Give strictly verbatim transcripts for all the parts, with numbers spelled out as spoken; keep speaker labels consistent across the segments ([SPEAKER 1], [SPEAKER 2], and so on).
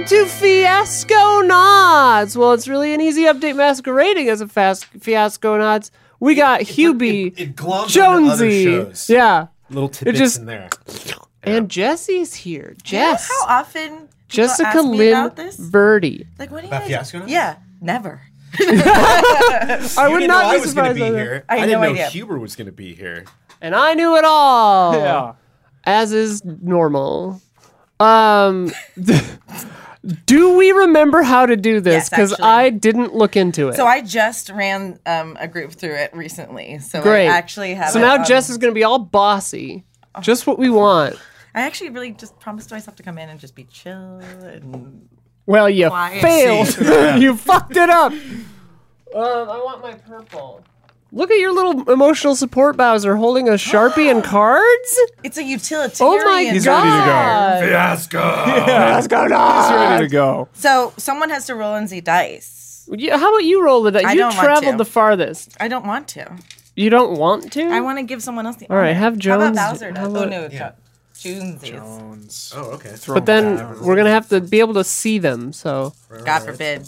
[SPEAKER 1] welcome to Fiasco Knots. Well, it's really an easy update masquerading as a fast Fiasco Knots. We got Hubie,
[SPEAKER 2] it, it gloms onto other
[SPEAKER 1] Jonesy,
[SPEAKER 2] shows.
[SPEAKER 1] yeah,
[SPEAKER 2] Little tidbits
[SPEAKER 1] just-
[SPEAKER 2] in there.
[SPEAKER 1] and Jesse's here. Jess,
[SPEAKER 3] How often people
[SPEAKER 1] Jessica
[SPEAKER 3] ask me
[SPEAKER 1] Lynn
[SPEAKER 3] about this?
[SPEAKER 1] Verdi.
[SPEAKER 3] Like, what do you
[SPEAKER 2] About
[SPEAKER 3] guys-
[SPEAKER 2] Fiasco Knots?
[SPEAKER 3] Yeah, never.
[SPEAKER 1] I
[SPEAKER 2] You
[SPEAKER 1] would
[SPEAKER 2] didn't
[SPEAKER 1] not
[SPEAKER 2] know
[SPEAKER 1] be
[SPEAKER 2] I was going
[SPEAKER 1] surprised
[SPEAKER 2] to be
[SPEAKER 1] by that.
[SPEAKER 2] here.
[SPEAKER 3] I had
[SPEAKER 2] didn't
[SPEAKER 3] no
[SPEAKER 2] know
[SPEAKER 3] idea.
[SPEAKER 2] Huber was going to be here.
[SPEAKER 1] And I knew it all.
[SPEAKER 4] Yeah.
[SPEAKER 1] As is normal. Um, do we remember how to do this?
[SPEAKER 3] Yes,
[SPEAKER 1] Because
[SPEAKER 3] actually.
[SPEAKER 1] I didn't look into it.
[SPEAKER 3] So I just ran um, a group through it recently. So
[SPEAKER 1] Great.
[SPEAKER 3] I actually have
[SPEAKER 1] So
[SPEAKER 3] it
[SPEAKER 1] now
[SPEAKER 3] on-
[SPEAKER 1] Jess is going to be all bossy. Just what we want.
[SPEAKER 3] I actually really just promised myself to come in and just be chill and
[SPEAKER 1] Well, you
[SPEAKER 3] Quiet.
[SPEAKER 1] failed.
[SPEAKER 2] See.
[SPEAKER 1] You fucked it up. Um, I want my purple. Look at your little emotional support Bowser holding a Sharpie and cards.
[SPEAKER 3] it's a utilitarian.
[SPEAKER 1] Oh my
[SPEAKER 4] He's
[SPEAKER 1] god.
[SPEAKER 4] ready to go.
[SPEAKER 2] Fiasco!
[SPEAKER 1] Let's go
[SPEAKER 4] He's ready to go.
[SPEAKER 3] So someone has to roll and see dice.
[SPEAKER 1] Yeah, how about you roll the dice?
[SPEAKER 3] I
[SPEAKER 1] You
[SPEAKER 3] don't want
[SPEAKER 1] traveled
[SPEAKER 3] to.
[SPEAKER 1] the farthest.
[SPEAKER 3] I don't want to.
[SPEAKER 1] You don't want to?
[SPEAKER 3] I want to give someone else the
[SPEAKER 1] All right,
[SPEAKER 3] honor.
[SPEAKER 1] have
[SPEAKER 3] How
[SPEAKER 1] Jones-
[SPEAKER 3] about Bowser?
[SPEAKER 1] how
[SPEAKER 3] does? Oh
[SPEAKER 1] about-
[SPEAKER 3] no,
[SPEAKER 2] Yeah.
[SPEAKER 3] Jones.
[SPEAKER 4] Jones.
[SPEAKER 2] Oh, okay.
[SPEAKER 4] Throw
[SPEAKER 1] But
[SPEAKER 4] him
[SPEAKER 1] then
[SPEAKER 4] back.
[SPEAKER 1] we're gonna have to be able to see them. So
[SPEAKER 3] God forbid.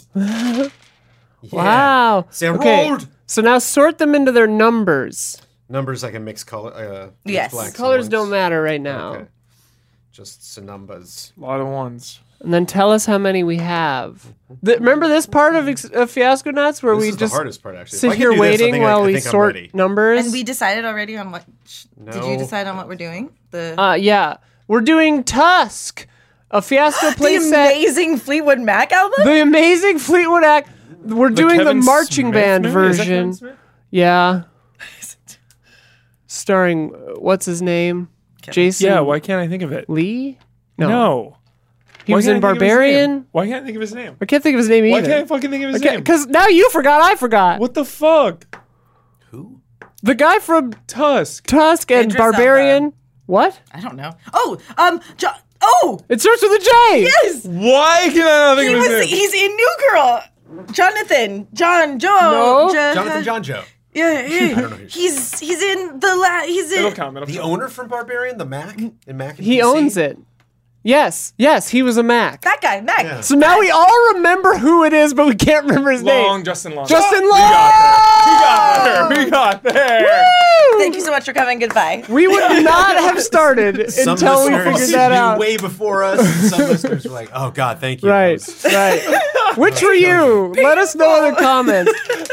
[SPEAKER 1] wow.
[SPEAKER 2] Say
[SPEAKER 1] Okay.
[SPEAKER 2] rolled.
[SPEAKER 1] So now sort them into their numbers.
[SPEAKER 2] Numbers I can mix color. Uh, mix
[SPEAKER 3] Yes.
[SPEAKER 2] blanks and
[SPEAKER 1] Colors
[SPEAKER 2] ones.
[SPEAKER 1] don't matter right now.
[SPEAKER 2] Okay. Just some numbers.
[SPEAKER 4] A lot of ones.
[SPEAKER 1] And then tell us how many we have. Th- remember this part of, ex- of Fiasco Nuts where
[SPEAKER 2] This
[SPEAKER 1] we
[SPEAKER 2] is
[SPEAKER 1] just
[SPEAKER 2] the hardest part, actually. If I
[SPEAKER 1] sit
[SPEAKER 2] can
[SPEAKER 1] here
[SPEAKER 2] do this, I
[SPEAKER 1] waiting
[SPEAKER 2] think I-
[SPEAKER 1] while
[SPEAKER 2] I
[SPEAKER 1] we
[SPEAKER 2] think I'm
[SPEAKER 1] sort
[SPEAKER 2] ready.
[SPEAKER 1] numbers?
[SPEAKER 3] And we decided already on what. Did you
[SPEAKER 2] No.
[SPEAKER 3] decide on what we're doing? The
[SPEAKER 1] uh, yeah, we're doing Tusk, a Fiasco
[SPEAKER 3] the
[SPEAKER 1] playset.
[SPEAKER 3] amazing Fleetwood Mac album.
[SPEAKER 1] The amazing Fleetwood Act. We're doing the
[SPEAKER 4] Kevin
[SPEAKER 1] marching
[SPEAKER 4] Smith
[SPEAKER 1] band
[SPEAKER 4] movie? Is that Kevin
[SPEAKER 1] version.
[SPEAKER 4] Smith?
[SPEAKER 1] Yeah. Starring, uh, what's his name? Jason
[SPEAKER 4] Yeah, why can't I think of it?
[SPEAKER 1] Lee?
[SPEAKER 4] No.
[SPEAKER 1] He
[SPEAKER 4] Why
[SPEAKER 1] was
[SPEAKER 4] can't
[SPEAKER 1] in
[SPEAKER 4] I think of his name?
[SPEAKER 1] Barbarian.
[SPEAKER 4] Why can't I think of his name?
[SPEAKER 1] I can't think of his name
[SPEAKER 4] Why
[SPEAKER 1] either.
[SPEAKER 4] can't I fucking think of his name?
[SPEAKER 1] Because now you forgot, I forgot.
[SPEAKER 4] What the fuck?
[SPEAKER 2] Who?
[SPEAKER 1] The guy from
[SPEAKER 4] Tusk.
[SPEAKER 1] Tusk and
[SPEAKER 3] Idris
[SPEAKER 1] Barbarian.
[SPEAKER 3] Elba.
[SPEAKER 1] What?
[SPEAKER 3] I don't know. Oh, um, jo- oh,
[SPEAKER 1] It starts with a J.
[SPEAKER 3] yes.
[SPEAKER 4] Why can I not think
[SPEAKER 3] He
[SPEAKER 4] of his
[SPEAKER 3] was.
[SPEAKER 4] name?
[SPEAKER 3] He's in New Girl. Jonathan, John, Joe,
[SPEAKER 1] No.
[SPEAKER 3] Jo-
[SPEAKER 2] Jonathan John Joe.
[SPEAKER 3] Yeah, yeah.
[SPEAKER 2] don't know who-
[SPEAKER 3] He's he's in the la. He's in.
[SPEAKER 4] It'll count. It'll
[SPEAKER 2] The
[SPEAKER 4] count.
[SPEAKER 2] owner from Barbarian, the Mac? In Mac and
[SPEAKER 1] He
[SPEAKER 2] P C?
[SPEAKER 1] owns it. Yes, yes, he was a Mac.
[SPEAKER 3] That guy, Mac.
[SPEAKER 2] Yeah.
[SPEAKER 1] So now we all remember who it is, but we can't remember his
[SPEAKER 4] Long,
[SPEAKER 1] name.
[SPEAKER 4] Justin Long.
[SPEAKER 1] Justin
[SPEAKER 4] We
[SPEAKER 1] Long.
[SPEAKER 4] got there. We got there.
[SPEAKER 3] Thank you so much for coming. Goodbye.
[SPEAKER 1] We would not have started
[SPEAKER 2] Some
[SPEAKER 1] until we
[SPEAKER 2] listeners
[SPEAKER 1] figured that
[SPEAKER 2] knew
[SPEAKER 1] out.
[SPEAKER 2] way before us. Some listeners were like, "Oh God, thank you."
[SPEAKER 1] Right, right. Which were you? Let us know in the comments.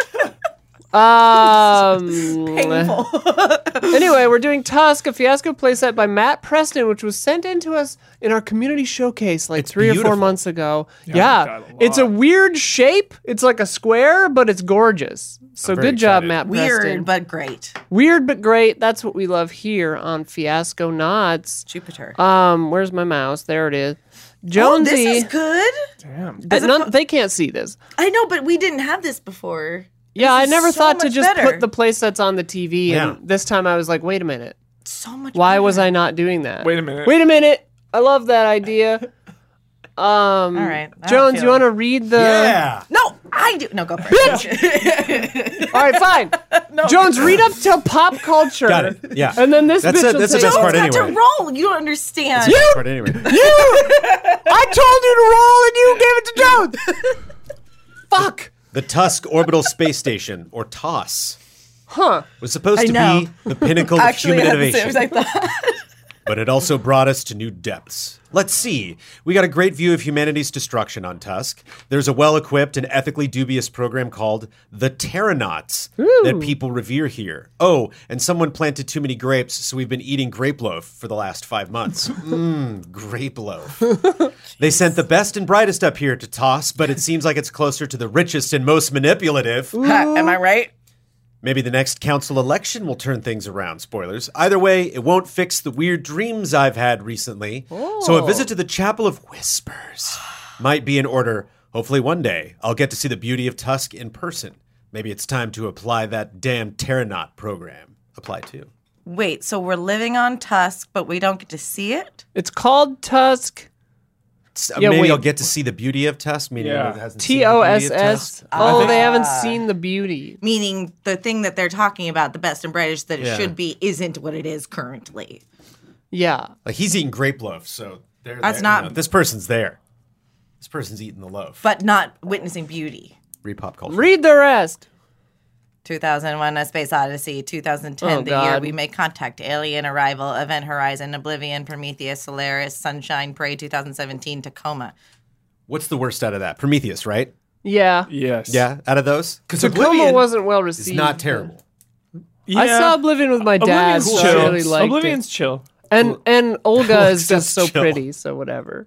[SPEAKER 1] Um.
[SPEAKER 3] Painful.
[SPEAKER 1] Anyway, we're doing Tusk, a Fiasco playset by Matt Preston, which was sent in to us in our community showcase like three or four
[SPEAKER 2] beautiful.
[SPEAKER 1] months ago.
[SPEAKER 4] Yeah,
[SPEAKER 1] Yeah,
[SPEAKER 4] I like that a
[SPEAKER 1] it's a
[SPEAKER 4] lot.
[SPEAKER 1] weird shape. It's like a square, but it's gorgeous. So
[SPEAKER 2] I'm very
[SPEAKER 1] good job,
[SPEAKER 2] excited.
[SPEAKER 1] Matt Preston.
[SPEAKER 3] Weird, but great.
[SPEAKER 1] Weird but great. That's what we love here on Fiasco Nods.
[SPEAKER 3] Jupiter.
[SPEAKER 1] Um, where's my mouse? There it is.
[SPEAKER 3] oh,
[SPEAKER 1] Jonesy.
[SPEAKER 3] this is good.
[SPEAKER 4] Damn.
[SPEAKER 1] Th-
[SPEAKER 3] as a
[SPEAKER 1] none-
[SPEAKER 3] fu-
[SPEAKER 1] they can't see this.
[SPEAKER 3] I know, but we didn't have this before.
[SPEAKER 1] Yeah, I
[SPEAKER 3] is
[SPEAKER 1] never
[SPEAKER 3] so
[SPEAKER 1] thought to
[SPEAKER 3] much
[SPEAKER 1] just
[SPEAKER 3] better.
[SPEAKER 1] put the playsets on the T V.
[SPEAKER 2] Yeah.
[SPEAKER 1] And this time I was like, wait a minute.
[SPEAKER 3] So much.
[SPEAKER 1] Why
[SPEAKER 3] better.
[SPEAKER 1] was I not doing that?
[SPEAKER 4] Wait a minute.
[SPEAKER 1] Wait a minute. I love that idea. Um,
[SPEAKER 3] All right, I don't
[SPEAKER 1] Jones,
[SPEAKER 3] feel
[SPEAKER 1] you
[SPEAKER 3] it.
[SPEAKER 1] want to read the?
[SPEAKER 2] Yeah.
[SPEAKER 3] No, I do. No, go for it.
[SPEAKER 1] All right, fine. Jones, read up to pop culture.
[SPEAKER 2] Got it. Yeah.
[SPEAKER 1] And then this
[SPEAKER 2] That's
[SPEAKER 1] bitch
[SPEAKER 2] it.
[SPEAKER 1] will
[SPEAKER 2] That's the
[SPEAKER 1] say-
[SPEAKER 2] best
[SPEAKER 3] Jones
[SPEAKER 2] part
[SPEAKER 3] got
[SPEAKER 2] anyway.
[SPEAKER 3] to roll. You don't understand.
[SPEAKER 1] You,
[SPEAKER 2] Part anyway.
[SPEAKER 1] you. I told you to roll, and you gave it to Jones. Fuck.
[SPEAKER 2] The Tusk Orbital Space Station, or TOSS,
[SPEAKER 1] Huh.
[SPEAKER 2] was supposed
[SPEAKER 3] I
[SPEAKER 2] to
[SPEAKER 3] know.
[SPEAKER 2] be the pinnacle of
[SPEAKER 3] Actually,
[SPEAKER 2] human
[SPEAKER 3] I had the same
[SPEAKER 2] innovation.
[SPEAKER 3] exact thought.
[SPEAKER 2] But it also brought us to new depths. Let's see. We got a great view of humanity's destruction on Tusk. There's a well-equipped and ethically dubious program called the Terranauts that people revere here. Oh, and someone planted too many grapes, so we've been eating grape loaf for the last five months. Mmm, grape loaf. They sent the best and brightest up here to toss, but it seems like it's closer to the richest and most manipulative.
[SPEAKER 3] Ha, am I right?
[SPEAKER 2] Maybe the next council election will turn things around. Spoilers. Either way, it won't fix the weird dreams I've had recently. So a visit to the Chapel of Whispers might be in order. Hopefully one day I'll get to see the beauty of Tusk in person. Maybe it's time to apply that damn Terranaut program. Apply to.
[SPEAKER 3] Wait, so we're living on Tusk, but we don't get to see it?
[SPEAKER 1] It's called Tusk.
[SPEAKER 2] S-
[SPEAKER 1] Yeah,
[SPEAKER 2] Maybe
[SPEAKER 1] wait.
[SPEAKER 2] I'll get to see the beauty of Tusk. Meaning
[SPEAKER 4] Yeah.
[SPEAKER 2] it hasn't seen
[SPEAKER 1] T
[SPEAKER 2] the
[SPEAKER 1] O
[SPEAKER 2] beauty
[SPEAKER 1] S
[SPEAKER 2] of
[SPEAKER 1] S.
[SPEAKER 2] Tusk.
[SPEAKER 1] Oh, they haven't
[SPEAKER 3] Ah.
[SPEAKER 1] seen the beauty.
[SPEAKER 3] Meaning the thing that they're talking about, the best and brightest that it
[SPEAKER 2] Yeah.
[SPEAKER 3] should be, isn't what it is currently.
[SPEAKER 1] Yeah.
[SPEAKER 2] Like he's eating grape loaf, so they're
[SPEAKER 3] That's
[SPEAKER 2] there,
[SPEAKER 3] not-
[SPEAKER 2] you know, this person's there. This person's eating the loaf.
[SPEAKER 3] but not witnessing beauty.
[SPEAKER 2] Read pop culture.
[SPEAKER 1] Read the rest.
[SPEAKER 3] two thousand one, A Space Odyssey. two thousand ten,
[SPEAKER 1] Oh,
[SPEAKER 3] the year
[SPEAKER 1] God.
[SPEAKER 3] we make contact. Alien Arrival, Event Horizon, Oblivion, Prometheus, Solaris, Sunshine, Prey. two thousand seventeen, Tacoma.
[SPEAKER 2] What's the worst out of that? Prometheus, right?
[SPEAKER 1] Yeah.
[SPEAKER 4] Yes.
[SPEAKER 2] Yeah, out of those? Because
[SPEAKER 1] Tacoma
[SPEAKER 2] Oblivion
[SPEAKER 1] wasn't well received.
[SPEAKER 2] is not terrible.
[SPEAKER 4] Yeah.
[SPEAKER 1] I saw Oblivion with my dad.
[SPEAKER 4] Oblivion's
[SPEAKER 1] so I
[SPEAKER 4] chill.
[SPEAKER 1] really liked
[SPEAKER 4] Oblivion's
[SPEAKER 1] it.
[SPEAKER 4] chill.
[SPEAKER 1] And and Olga is
[SPEAKER 2] Olga's
[SPEAKER 1] just so
[SPEAKER 2] chill.
[SPEAKER 1] pretty, so whatever.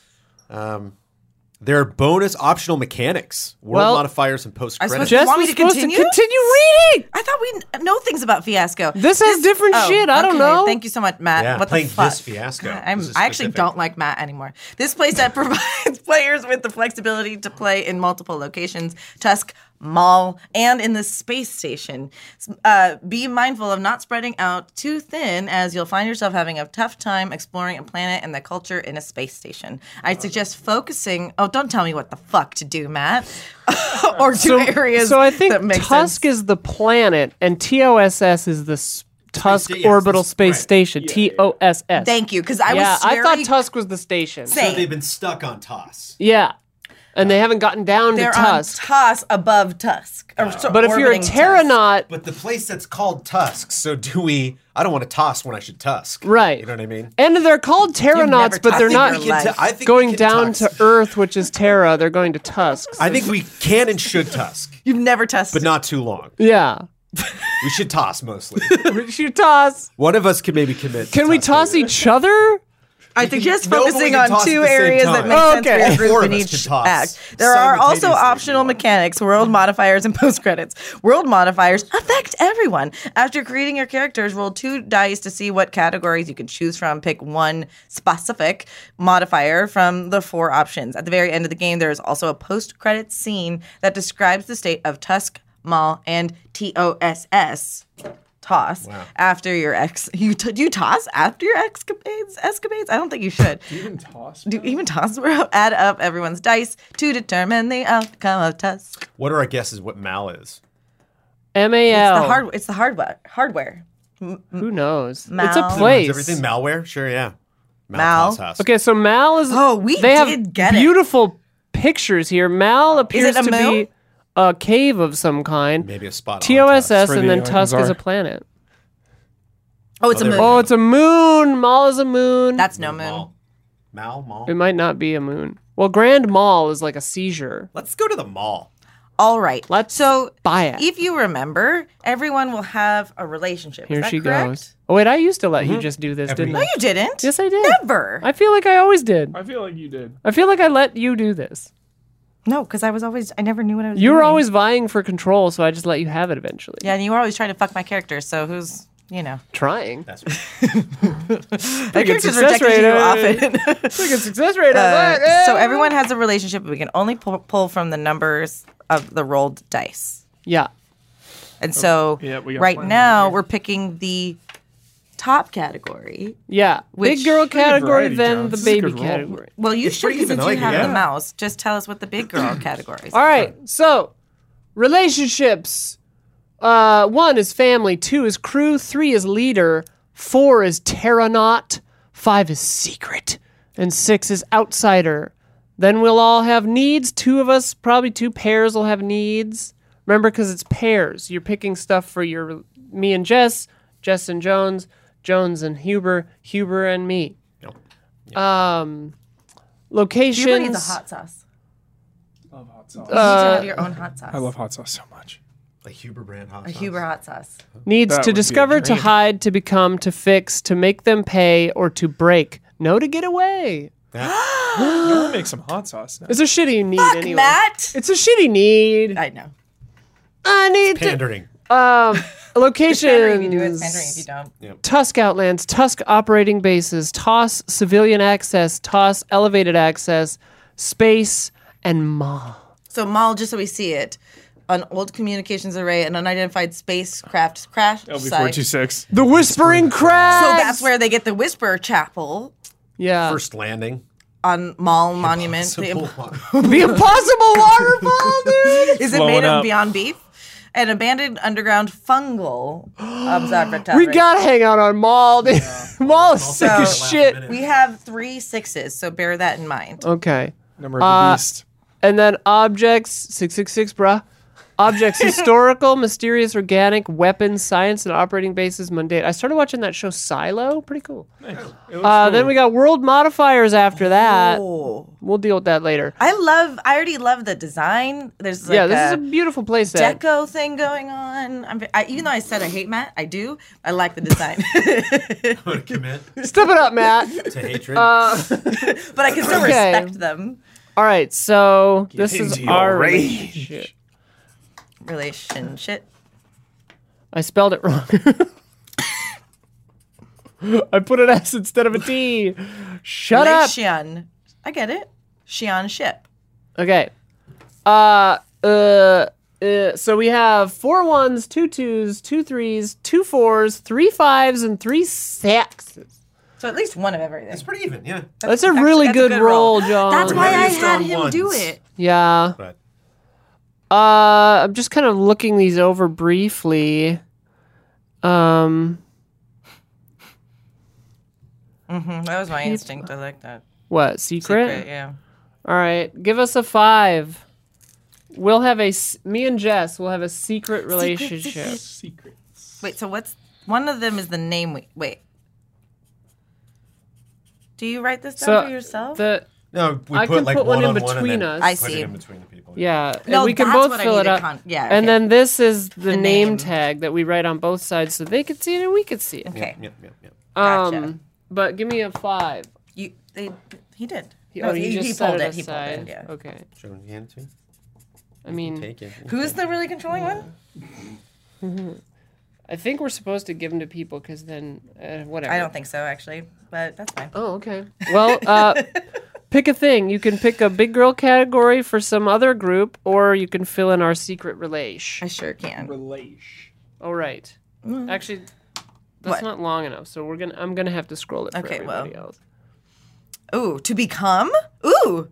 [SPEAKER 2] Um, there are bonus optional mechanics, world
[SPEAKER 1] Well-
[SPEAKER 2] modifiers, and post
[SPEAKER 3] I
[SPEAKER 2] credits.
[SPEAKER 3] suppose-
[SPEAKER 1] Jess
[SPEAKER 3] want me
[SPEAKER 1] was
[SPEAKER 3] to
[SPEAKER 1] supposed
[SPEAKER 3] continue?
[SPEAKER 1] to continue reading.
[SPEAKER 3] I thought we kn- know things about Fiasco.
[SPEAKER 1] This has different shit. I don't
[SPEAKER 3] okay.
[SPEAKER 1] know.
[SPEAKER 3] Thank you so much, Matt.
[SPEAKER 2] Yeah,
[SPEAKER 3] what
[SPEAKER 2] playing
[SPEAKER 3] the fuck?
[SPEAKER 2] this Fiasco.
[SPEAKER 3] God, I'm,
[SPEAKER 2] This is
[SPEAKER 3] I actually
[SPEAKER 2] specific.
[SPEAKER 3] don't like Matt anymore. This playset provides players with the flexibility to play in multiple locations, Tusk, Mall, and in the space station. Uh, be mindful of not spreading out too thin, as you'll find yourself having a tough time exploring a planet and the culture in a space station. I suggest focusing. Oh, don't tell me what the fuck to do, Matt. or two areas.
[SPEAKER 1] So I think
[SPEAKER 3] that make
[SPEAKER 1] Tusk
[SPEAKER 3] sense.
[SPEAKER 1] is the planet and T O S S is the s- Tusk
[SPEAKER 2] sta- yes,
[SPEAKER 1] Orbital
[SPEAKER 2] this-
[SPEAKER 1] Space
[SPEAKER 2] right.
[SPEAKER 1] Station. T O S S.
[SPEAKER 3] Thank you, because I
[SPEAKER 1] Yeah,
[SPEAKER 3] was
[SPEAKER 1] I
[SPEAKER 3] very
[SPEAKER 1] thought Tusk was the station.
[SPEAKER 3] Same.
[SPEAKER 2] So they've been stuck on Toss.
[SPEAKER 1] Yeah. And they haven't gotten down
[SPEAKER 3] They're
[SPEAKER 1] to Tusk.
[SPEAKER 3] on Tusk above Tusk. Or so-
[SPEAKER 1] But if you're a
[SPEAKER 3] orbiting Tusk.
[SPEAKER 1] Terranaut,
[SPEAKER 2] But the place that's called Tusk, so do we... I don't want to toss when I should Tusk.
[SPEAKER 1] right.
[SPEAKER 2] You know what I mean?
[SPEAKER 1] And they're called
[SPEAKER 3] never
[SPEAKER 1] Terranauts, but
[SPEAKER 3] tusked
[SPEAKER 1] they're
[SPEAKER 3] in
[SPEAKER 1] not
[SPEAKER 3] your
[SPEAKER 2] We can
[SPEAKER 3] life.
[SPEAKER 2] t- I think we
[SPEAKER 1] going
[SPEAKER 2] can
[SPEAKER 1] down
[SPEAKER 2] tusk.
[SPEAKER 1] to Earth, which is Terra. They're going to Tusk.
[SPEAKER 2] I think we can and should Tusk,
[SPEAKER 3] You've never Tusked.
[SPEAKER 2] but not too long.
[SPEAKER 1] Yeah.
[SPEAKER 2] We should toss mostly.
[SPEAKER 1] We should toss.
[SPEAKER 2] One of us can maybe commit. to
[SPEAKER 1] Can we
[SPEAKER 2] tossing.
[SPEAKER 1] toss each other?
[SPEAKER 3] I think just
[SPEAKER 2] no, but we
[SPEAKER 3] focusing
[SPEAKER 2] can
[SPEAKER 3] on
[SPEAKER 2] toss at
[SPEAKER 3] two
[SPEAKER 2] the same
[SPEAKER 3] areas that
[SPEAKER 2] time.
[SPEAKER 3] make
[SPEAKER 1] Oh,
[SPEAKER 3] sense
[SPEAKER 1] okay.
[SPEAKER 3] for your
[SPEAKER 2] Four
[SPEAKER 3] group
[SPEAKER 2] of
[SPEAKER 3] in
[SPEAKER 2] us
[SPEAKER 3] each
[SPEAKER 2] can toss
[SPEAKER 3] act. There are also
[SPEAKER 2] simultaneously if you
[SPEAKER 3] optional
[SPEAKER 2] want.
[SPEAKER 3] mechanics, world modifiers, and post credits. World modifiers affect everyone. After creating your characters, roll two dice to see what categories you can choose from. Pick one specific modifier from the four options. At the very end of the game, there is also a post credits scene that describes the state of Tusk, Mall, and T O S S. Toss after your ex. You t- do you toss after your escapades? Escapades? I don't think you should.
[SPEAKER 4] Even toss.
[SPEAKER 3] Do even toss add up everyone's dice to determine the outcome of Tusk.
[SPEAKER 2] What are our guesses what Mal is?
[SPEAKER 1] M A
[SPEAKER 3] It's
[SPEAKER 1] L.
[SPEAKER 3] the hard. It's the hardware. Hardware.
[SPEAKER 1] Who knows?
[SPEAKER 3] Mal.
[SPEAKER 1] It's a
[SPEAKER 2] Is
[SPEAKER 1] place.
[SPEAKER 2] everything malware? Sure, yeah.
[SPEAKER 3] Mal.
[SPEAKER 2] Toss house.
[SPEAKER 1] Okay, so Mal is.
[SPEAKER 3] Oh, we
[SPEAKER 1] they
[SPEAKER 3] did
[SPEAKER 1] have
[SPEAKER 3] get it.
[SPEAKER 1] beautiful pictures here. Mal appears
[SPEAKER 3] a
[SPEAKER 1] to
[SPEAKER 3] moon?
[SPEAKER 1] be a cave of some kind.
[SPEAKER 2] Maybe a spot. on
[SPEAKER 1] T O S S
[SPEAKER 4] where
[SPEAKER 1] and
[SPEAKER 4] the
[SPEAKER 1] then
[SPEAKER 4] aliens
[SPEAKER 1] Tusk is
[SPEAKER 4] are.
[SPEAKER 1] a planet.
[SPEAKER 3] Oh, it's a
[SPEAKER 2] Oh,
[SPEAKER 3] moon.
[SPEAKER 2] there
[SPEAKER 1] Oh, it's a moon. Mall is a moon.
[SPEAKER 3] That's no moon.
[SPEAKER 2] Mal. Mal, Mall.
[SPEAKER 1] It might not be a moon. Well, Grand Mall is like a seizure.
[SPEAKER 2] Let's go to the mall.
[SPEAKER 3] All right.
[SPEAKER 1] Let's
[SPEAKER 3] so
[SPEAKER 1] buy it.
[SPEAKER 3] if you remember, everyone will have a relationship. Is
[SPEAKER 1] Here
[SPEAKER 3] that
[SPEAKER 1] she
[SPEAKER 3] correct?
[SPEAKER 1] goes. Oh wait, I used to let you just do this,
[SPEAKER 2] Every-
[SPEAKER 1] didn't
[SPEAKER 3] No,
[SPEAKER 1] I?
[SPEAKER 3] you didn't.
[SPEAKER 1] Yes, I did.
[SPEAKER 3] Never.
[SPEAKER 1] I feel like I always did.
[SPEAKER 4] I feel like you did.
[SPEAKER 1] I feel like I let you do this.
[SPEAKER 3] No, because I was always. I never knew what I was.
[SPEAKER 1] You were
[SPEAKER 3] doing.
[SPEAKER 1] always vying for control, so I just let you have it eventually.
[SPEAKER 3] Yeah, and you were always trying to fuck my character. So who's you know?
[SPEAKER 1] Trying.
[SPEAKER 2] That's right.
[SPEAKER 3] My character's
[SPEAKER 1] success
[SPEAKER 3] rejected you
[SPEAKER 1] rate, uh,
[SPEAKER 3] often.
[SPEAKER 1] Look at success rate on
[SPEAKER 3] Uh,
[SPEAKER 1] that.
[SPEAKER 3] so
[SPEAKER 1] Eh.
[SPEAKER 3] everyone has a relationship, but we can only pull, pull from the numbers of the rolled dice.
[SPEAKER 1] Yeah.
[SPEAKER 3] And so
[SPEAKER 4] yeah, we got
[SPEAKER 3] right
[SPEAKER 4] plenty
[SPEAKER 3] now
[SPEAKER 4] here.
[SPEAKER 3] we're picking the top category.
[SPEAKER 1] Yeah.
[SPEAKER 3] Which-
[SPEAKER 1] Big girl
[SPEAKER 4] Pretty
[SPEAKER 1] category,
[SPEAKER 4] variety,
[SPEAKER 1] then
[SPEAKER 4] John.
[SPEAKER 1] the
[SPEAKER 4] This is a
[SPEAKER 1] baby
[SPEAKER 4] good roll.
[SPEAKER 1] category.
[SPEAKER 3] Well, you
[SPEAKER 2] It's
[SPEAKER 3] should
[SPEAKER 2] pretty
[SPEAKER 3] since
[SPEAKER 2] even. I
[SPEAKER 3] you
[SPEAKER 2] like it,
[SPEAKER 3] have
[SPEAKER 2] yeah.
[SPEAKER 3] the mouse. Just tell us what the big girl categories.
[SPEAKER 1] All right. So, relationships. Uh, one is family. Two is crew. Three is leader. Four is Terranaut. Five is secret. And six is outsider. Then we'll all have needs. Two of us, probably two pairs, will have needs. Remember, because it's pairs. You're picking stuff for your me and Jess, Jess and Jones, Jones and Huber, Huber and me.
[SPEAKER 2] Yep.
[SPEAKER 1] Um, locations.
[SPEAKER 3] You need the hot sauce.
[SPEAKER 4] Love hot sauce.
[SPEAKER 3] You need to have your own hot sauce.
[SPEAKER 4] I love hot sauce so much.
[SPEAKER 2] A Huber brand hot
[SPEAKER 3] a
[SPEAKER 2] sauce.
[SPEAKER 3] Huber hot sauce.
[SPEAKER 1] Needs
[SPEAKER 4] That
[SPEAKER 1] to
[SPEAKER 4] would be a
[SPEAKER 1] discover, to
[SPEAKER 4] dream.
[SPEAKER 1] hide, to become, to fix, to make them pay, or to break. No to get away.
[SPEAKER 2] That-
[SPEAKER 4] You want to make some hot sauce now.
[SPEAKER 1] It's a shitty need
[SPEAKER 3] Fuck,
[SPEAKER 1] anyway.
[SPEAKER 3] Matt.
[SPEAKER 1] It's a shitty need.
[SPEAKER 3] I know.
[SPEAKER 1] I need to.
[SPEAKER 2] pandering.
[SPEAKER 1] Um,
[SPEAKER 3] Pandering if you do it. Pandering if you
[SPEAKER 1] locations.
[SPEAKER 3] don't.
[SPEAKER 1] Tusk Outlands, Tusk operating bases, Toss civilian access, Toss elevated access, space, and Maw.
[SPEAKER 3] So mall, just so we see it, an old communications array, an unidentified spacecraft crash
[SPEAKER 4] L B
[SPEAKER 3] site.
[SPEAKER 4] four two six.
[SPEAKER 1] The Whispering Crags.
[SPEAKER 3] So that's where they get the Whisper Chapel
[SPEAKER 1] Yeah.
[SPEAKER 2] First landing.
[SPEAKER 3] on Mall Monument. The
[SPEAKER 2] Simple
[SPEAKER 3] imp-
[SPEAKER 2] one.
[SPEAKER 1] The Impossible Waterfall, dude.
[SPEAKER 3] Is it
[SPEAKER 4] Blowing
[SPEAKER 3] made of
[SPEAKER 4] up.
[SPEAKER 3] Beyond Beef? An abandoned underground fungal observatory.
[SPEAKER 1] We gotta hang out on Maul, dude. Maul is sick
[SPEAKER 3] So-
[SPEAKER 1] as shit.
[SPEAKER 3] We have three sixes, so bear that in mind.
[SPEAKER 1] Okay.
[SPEAKER 4] Number of
[SPEAKER 1] Uh,
[SPEAKER 4] the beast.
[SPEAKER 1] And then objects, six six six, bruh. Objects, historical, mysterious, organic, weapons, science, and operating bases, mundane. I started watching that show Silo. Pretty cool.
[SPEAKER 4] Nice. It looks
[SPEAKER 1] Uh, then
[SPEAKER 4] cool.
[SPEAKER 1] we got world modifiers after that.
[SPEAKER 3] Oh.
[SPEAKER 1] We'll deal with that later.
[SPEAKER 3] I love. I already love the design. There's like
[SPEAKER 1] yeah, this
[SPEAKER 3] a,
[SPEAKER 1] is a beautiful place. set.
[SPEAKER 3] deco thing going on. I'm, I, even though I said I hate Matt, I do. I like the design,
[SPEAKER 2] I'm gonna commit
[SPEAKER 1] Step it up, Matt.
[SPEAKER 2] to hatred.
[SPEAKER 1] Uh,
[SPEAKER 3] but I can still
[SPEAKER 1] Okay.
[SPEAKER 3] respect them.
[SPEAKER 1] all right, so this is
[SPEAKER 4] into your
[SPEAKER 1] our
[SPEAKER 4] rage.
[SPEAKER 1] relationship.
[SPEAKER 3] Relationship.
[SPEAKER 1] I spelled it wrong. I put an S instead of a T. Shut up.
[SPEAKER 3] Relation. I get it. Shion ship.
[SPEAKER 1] Okay. Uh, uh, uh, so we have four ones, two twos, two threes, two fours, three fives, and three sixes.
[SPEAKER 3] So at least one of everything.
[SPEAKER 2] It's pretty even, yeah.
[SPEAKER 1] That's a
[SPEAKER 3] Actually,
[SPEAKER 1] really
[SPEAKER 3] that's a
[SPEAKER 1] good,
[SPEAKER 3] good
[SPEAKER 1] roll,
[SPEAKER 3] roll.
[SPEAKER 1] John.
[SPEAKER 3] That's why I
[SPEAKER 2] Used
[SPEAKER 3] had
[SPEAKER 2] on
[SPEAKER 3] him do
[SPEAKER 2] ones.
[SPEAKER 3] it.
[SPEAKER 1] Yeah.
[SPEAKER 2] But
[SPEAKER 1] Uh, I'm just kind of looking these over briefly. Um,
[SPEAKER 3] hmm That was my instinct. I like that.
[SPEAKER 1] what secret?
[SPEAKER 3] Secret, yeah.
[SPEAKER 1] All right, give us a five. We'll have a s- me and Jess will have a secret relationship.
[SPEAKER 4] Secrets.
[SPEAKER 3] Wait, so what's one of them is the name we wait. Do you write this down
[SPEAKER 1] So
[SPEAKER 3] for yourself?
[SPEAKER 1] the
[SPEAKER 2] no, we
[SPEAKER 1] I
[SPEAKER 2] put
[SPEAKER 1] can
[SPEAKER 2] like
[SPEAKER 1] put one
[SPEAKER 2] one
[SPEAKER 1] in
[SPEAKER 2] on one and
[SPEAKER 1] between
[SPEAKER 2] then
[SPEAKER 1] us.
[SPEAKER 3] I
[SPEAKER 2] put it
[SPEAKER 3] see.
[SPEAKER 2] in between the people.
[SPEAKER 1] yeah,
[SPEAKER 3] No,
[SPEAKER 1] and we can
[SPEAKER 3] that's
[SPEAKER 1] both
[SPEAKER 3] what I
[SPEAKER 1] fill it
[SPEAKER 3] needed
[SPEAKER 1] up.
[SPEAKER 3] con- yeah,
[SPEAKER 1] And
[SPEAKER 3] okay.
[SPEAKER 1] then this is the,
[SPEAKER 3] The
[SPEAKER 1] name,
[SPEAKER 3] name.
[SPEAKER 1] tag that we write on both sides, so they could see it and we could see it.
[SPEAKER 3] okay.
[SPEAKER 2] Yep, yep, yep.
[SPEAKER 3] Gotcha.
[SPEAKER 1] Um, but give me a five.
[SPEAKER 3] You they he did.
[SPEAKER 1] He,
[SPEAKER 3] No,
[SPEAKER 1] oh, he, just set
[SPEAKER 3] pulled
[SPEAKER 1] it
[SPEAKER 3] it. He pulled
[SPEAKER 1] aside.
[SPEAKER 3] it. Yeah.
[SPEAKER 1] Okay.
[SPEAKER 2] Show me hand it to me.
[SPEAKER 1] I mean,
[SPEAKER 2] Take it.
[SPEAKER 3] Who's the really controlling one?
[SPEAKER 1] I think we're supposed to give them to people because then uh, whatever.
[SPEAKER 3] I don't think so, actually, but that's fine.
[SPEAKER 1] Oh, okay. Well, uh, pick a thing. You can pick a big girl category for some other group, or you can fill in our secret relation.
[SPEAKER 3] I sure can.
[SPEAKER 4] Relation.
[SPEAKER 1] All right. Actually, that's
[SPEAKER 3] What?
[SPEAKER 1] not long enough, so we're gonna. I'm gonna have to scroll it for
[SPEAKER 3] Okay, well.
[SPEAKER 1] everybody else.
[SPEAKER 3] Ooh, to become? Ooh.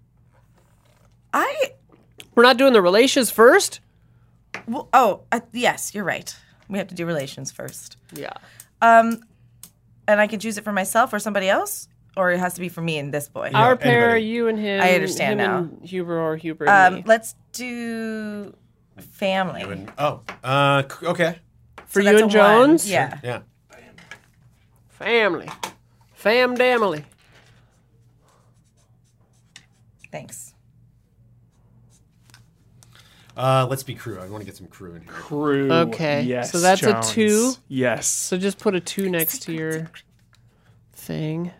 [SPEAKER 3] I
[SPEAKER 1] We're not doing the relations first.
[SPEAKER 3] well, oh uh, yes, you're right. We have to do relations first.
[SPEAKER 1] Yeah.
[SPEAKER 3] Um, and I can choose it for myself or somebody else, or it has to be for me and this boy.
[SPEAKER 1] Our pair,
[SPEAKER 2] anybody.
[SPEAKER 1] you and him.
[SPEAKER 3] I understand
[SPEAKER 1] him
[SPEAKER 3] now.
[SPEAKER 1] And Huber or Huber and
[SPEAKER 3] Um,
[SPEAKER 1] me.
[SPEAKER 3] let's do family.
[SPEAKER 2] And- oh, uh, c- okay.
[SPEAKER 1] For
[SPEAKER 3] So
[SPEAKER 1] you
[SPEAKER 3] that's
[SPEAKER 1] and
[SPEAKER 3] a one.
[SPEAKER 1] Jones.
[SPEAKER 3] Yeah.
[SPEAKER 2] Yeah.
[SPEAKER 1] Family. Fam damily.
[SPEAKER 3] Thanks.
[SPEAKER 2] Uh, let's be crew. I want to get some crew in here.
[SPEAKER 4] Crew.
[SPEAKER 1] Okay,
[SPEAKER 4] Yes.
[SPEAKER 1] so that's a
[SPEAKER 4] Jones.
[SPEAKER 1] two?
[SPEAKER 4] Yes.
[SPEAKER 1] So just put a two next to your thing.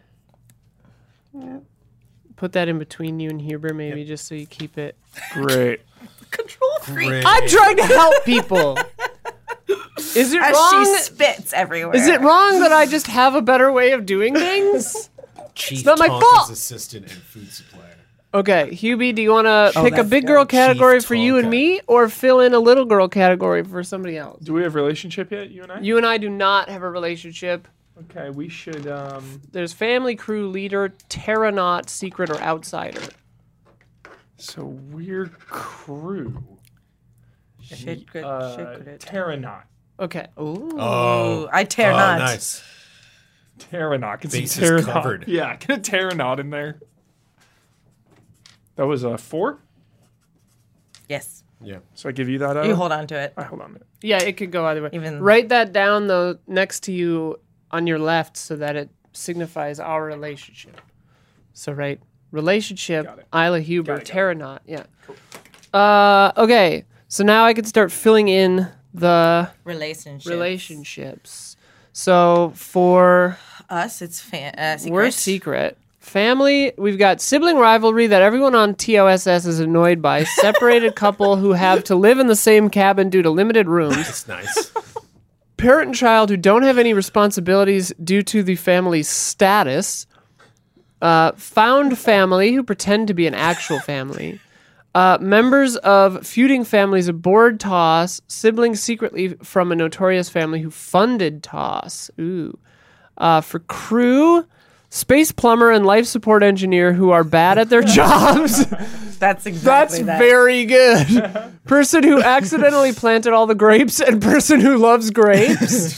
[SPEAKER 1] Put that in between you and Huber, maybe, just so you keep it.
[SPEAKER 4] Great.
[SPEAKER 3] Control freak.
[SPEAKER 2] Great.
[SPEAKER 1] I'm trying to help people. Is it
[SPEAKER 3] As
[SPEAKER 1] wrong?
[SPEAKER 3] she spits everywhere.
[SPEAKER 1] Is it wrong that I just have a better way of doing things?
[SPEAKER 2] Chief
[SPEAKER 1] not my
[SPEAKER 2] Tonka's
[SPEAKER 1] fault.
[SPEAKER 2] assistant and food supplier.
[SPEAKER 1] Okay, Hubie, do you want to
[SPEAKER 3] Oh,
[SPEAKER 1] pick a
[SPEAKER 3] that's
[SPEAKER 1] big
[SPEAKER 3] good.
[SPEAKER 1] girl category
[SPEAKER 2] Chief
[SPEAKER 1] for you and
[SPEAKER 2] Tonka.
[SPEAKER 1] me, or fill in a little girl category for somebody else?
[SPEAKER 4] Do we have relationship yet, you and I?
[SPEAKER 1] You and I do not have a relationship.
[SPEAKER 4] Okay, we should. Um.
[SPEAKER 1] There's family, crew, leader, terranaut, secret, or outsider.
[SPEAKER 4] So we're crew.
[SPEAKER 3] Secret,
[SPEAKER 4] Uh,
[SPEAKER 3] secret.
[SPEAKER 4] Terranaut.
[SPEAKER 1] Okay.
[SPEAKER 3] Ooh.
[SPEAKER 2] Oh.
[SPEAKER 3] I tear
[SPEAKER 2] oh,
[SPEAKER 3] not.
[SPEAKER 2] nice.
[SPEAKER 4] Terranaut. Get some
[SPEAKER 2] Bases
[SPEAKER 4] Terranaut.
[SPEAKER 2] covered.
[SPEAKER 4] Yeah, get a Terranaut in there. That was a four.
[SPEAKER 3] Yes.
[SPEAKER 2] Yeah.
[SPEAKER 4] So I give you that. Uh,
[SPEAKER 3] You hold on to it.
[SPEAKER 4] I hold on to it.
[SPEAKER 1] Yeah, it could go either way.
[SPEAKER 3] Even-
[SPEAKER 1] Write that down though next to you on your left so that it signifies our relationship. So write relationship,
[SPEAKER 4] Got it.
[SPEAKER 1] Isla Huber,
[SPEAKER 4] Got it, got
[SPEAKER 1] Terranaut. Yeah. Uh, okay. So now I can start filling in the
[SPEAKER 3] Relationships.
[SPEAKER 1] relationships. So for
[SPEAKER 3] Us, it's fan- uh, secret.
[SPEAKER 1] we're secret. Family, we've got sibling rivalry that everyone on T O S S is annoyed by. Separated couple who have to live in the same cabin due to limited rooms.
[SPEAKER 2] It's nice.
[SPEAKER 1] Parent and child who don't have any responsibilities due to the family's status. Uh, found family who pretend to be an actual family. Uh, members of feuding families aboard Toss. Siblings secretly from a notorious family who funded Toss. Ooh. Uh, for crew, space plumber and life support engineer who are bad at their jobs.
[SPEAKER 3] That's
[SPEAKER 1] That's
[SPEAKER 3] exactly that.
[SPEAKER 1] very good. Person who accidentally planted all the grapes and person who loves grapes.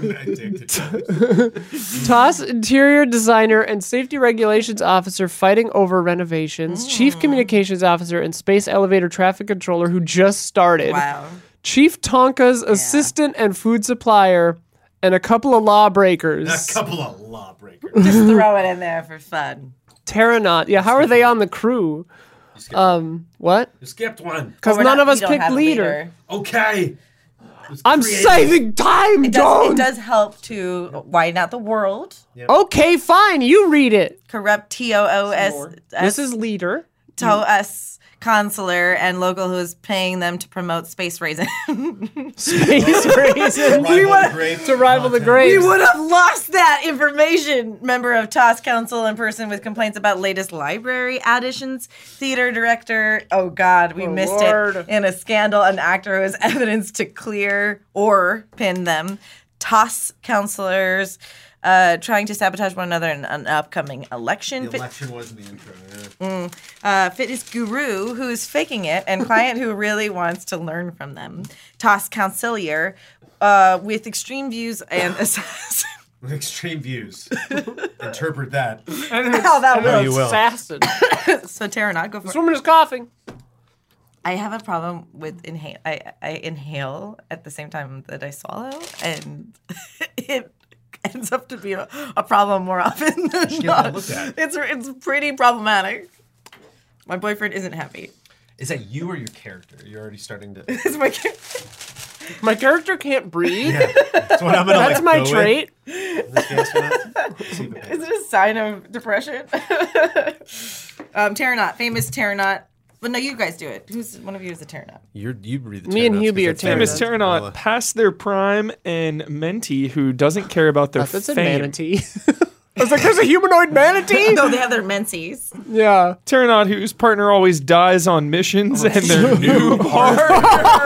[SPEAKER 1] Toss interior designer and safety regulations officer fighting over renovations.
[SPEAKER 3] Mm.
[SPEAKER 1] Chief communications officer and space elevator traffic controller who just started.
[SPEAKER 3] Wow.
[SPEAKER 1] Chief Tonka's assistant and food supplier. And a couple of lawbreakers.
[SPEAKER 2] A couple of lawbreakers.
[SPEAKER 3] Just throw it in there for fun.
[SPEAKER 1] Terranaut. Yeah, how are they on the crew? Um, what?
[SPEAKER 2] You skipped one.
[SPEAKER 1] Because
[SPEAKER 3] We're
[SPEAKER 1] none
[SPEAKER 3] not-
[SPEAKER 1] of us
[SPEAKER 3] we don't
[SPEAKER 1] picked
[SPEAKER 3] have a
[SPEAKER 1] leader.
[SPEAKER 2] Okay.
[SPEAKER 1] I'm
[SPEAKER 2] creative.
[SPEAKER 1] saving time,
[SPEAKER 3] It does,
[SPEAKER 1] Dawn.
[SPEAKER 3] it does help to widen out the world.
[SPEAKER 1] Okay, fine. You read it.
[SPEAKER 3] Corrupt T O O S
[SPEAKER 1] This is leader.
[SPEAKER 3] T O S consular and local who is paying them to promote space raisin.
[SPEAKER 1] Space raisin.
[SPEAKER 2] Rival grape
[SPEAKER 1] to rival the
[SPEAKER 2] content.
[SPEAKER 1] grapes.
[SPEAKER 3] We would have lost that information. Member of T O S Council and person with complaints about latest library additions. Theater director. Oh God, we
[SPEAKER 1] Oh,
[SPEAKER 3] missed
[SPEAKER 1] Lord.
[SPEAKER 3] it in a scandal. An actor who has evidence to clear or pin them. T O S counselors uh, trying to sabotage one another in an upcoming election.
[SPEAKER 2] The election was in the intro. Yeah.
[SPEAKER 3] Uh, fitness guru who is faking it, and client who really wants to learn from them. T O S counselor uh, with extreme views and assassin.
[SPEAKER 2] With extreme views. Interpret that.
[SPEAKER 3] How that
[SPEAKER 2] No,
[SPEAKER 3] will.
[SPEAKER 2] you will.
[SPEAKER 1] Assassin.
[SPEAKER 3] So Tara, not go for
[SPEAKER 1] This
[SPEAKER 3] it.
[SPEAKER 1] woman is coughing.
[SPEAKER 3] I have a problem with inhale. I, I inhale at the same time that I swallow, and it ends up to be a, a problem more often than
[SPEAKER 2] Get
[SPEAKER 3] not.
[SPEAKER 2] that looked at.
[SPEAKER 3] It's it's pretty problematic. My boyfriend isn't happy.
[SPEAKER 2] Is that you or your character? You're already starting to.
[SPEAKER 3] It's my
[SPEAKER 1] My character can't breathe.
[SPEAKER 2] Yeah, that's what I'm gonna.
[SPEAKER 1] That's
[SPEAKER 2] like,
[SPEAKER 1] my
[SPEAKER 2] go
[SPEAKER 1] trait.
[SPEAKER 2] With. This gas mask. See the paper.
[SPEAKER 3] Is it a sign of depression? um, Terranaut, famous Terranaut. But no, you guys do it. Who's one of you is a Terranaut?
[SPEAKER 2] You're, you read the
[SPEAKER 1] Me and
[SPEAKER 2] Terranauts,
[SPEAKER 1] Hubie are
[SPEAKER 2] 'cause that's
[SPEAKER 4] Famous
[SPEAKER 2] very-
[SPEAKER 4] Terranaut,
[SPEAKER 2] well,
[SPEAKER 4] past their prime, and Menti, who doesn't care about their
[SPEAKER 1] I thought it said
[SPEAKER 4] fame.
[SPEAKER 1] manatee. I was like, there's a humanoid manatee?
[SPEAKER 3] No, they have their menses.
[SPEAKER 1] Yeah.
[SPEAKER 4] Terranaut, whose partner always dies on missions, and their new partner.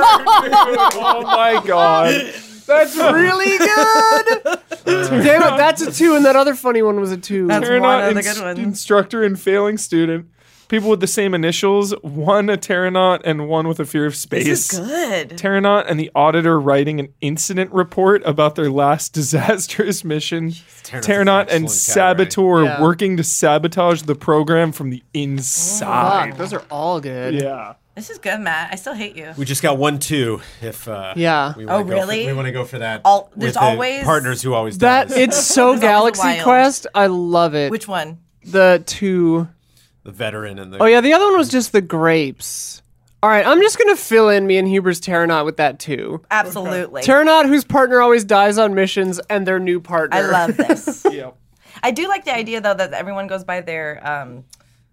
[SPEAKER 4] Oh my god.
[SPEAKER 1] That's really good. Damn it, that's a two, and that other funny one was a two.
[SPEAKER 3] That's
[SPEAKER 4] Terranaut,
[SPEAKER 3] one of the
[SPEAKER 4] ins-
[SPEAKER 3] good ones.
[SPEAKER 4] instructor and failing student. People with the same initials, one a Terranaut and one with a fear of space.
[SPEAKER 3] This is good.
[SPEAKER 4] Terranaut and the auditor writing an incident report about their last disastrous mission.
[SPEAKER 2] Terranaut's
[SPEAKER 4] Terranaut
[SPEAKER 2] an
[SPEAKER 4] and
[SPEAKER 2] excellent category.
[SPEAKER 4] Saboteur
[SPEAKER 1] Yeah.
[SPEAKER 4] working to sabotage the program from the inside.
[SPEAKER 1] Fuck, those are all good.
[SPEAKER 4] Yeah.
[SPEAKER 3] This is good, Matt. I still hate you.
[SPEAKER 2] We just got one, two. If uh,
[SPEAKER 1] Yeah.
[SPEAKER 2] we wanna
[SPEAKER 3] Oh,
[SPEAKER 2] go
[SPEAKER 3] really?
[SPEAKER 2] For, we want to go for that.
[SPEAKER 3] All-
[SPEAKER 2] with
[SPEAKER 3] there's
[SPEAKER 2] the
[SPEAKER 3] always-
[SPEAKER 2] partners who always
[SPEAKER 1] That
[SPEAKER 2] dies.
[SPEAKER 1] it's so
[SPEAKER 3] There's always a
[SPEAKER 1] Galaxy
[SPEAKER 3] wild.
[SPEAKER 1] Quest. I love it.
[SPEAKER 3] Which one?
[SPEAKER 1] The two
[SPEAKER 2] the veteran and the.
[SPEAKER 1] Oh yeah, the other one was just the grapes. All right, I'm just gonna fill in me and Huber's Terranaut with that too.
[SPEAKER 3] Absolutely.
[SPEAKER 1] Terranaut, whose partner always dies on missions, and their new partner.
[SPEAKER 3] I love this.
[SPEAKER 4] Yep.
[SPEAKER 3] I do like the idea though that everyone goes by their um,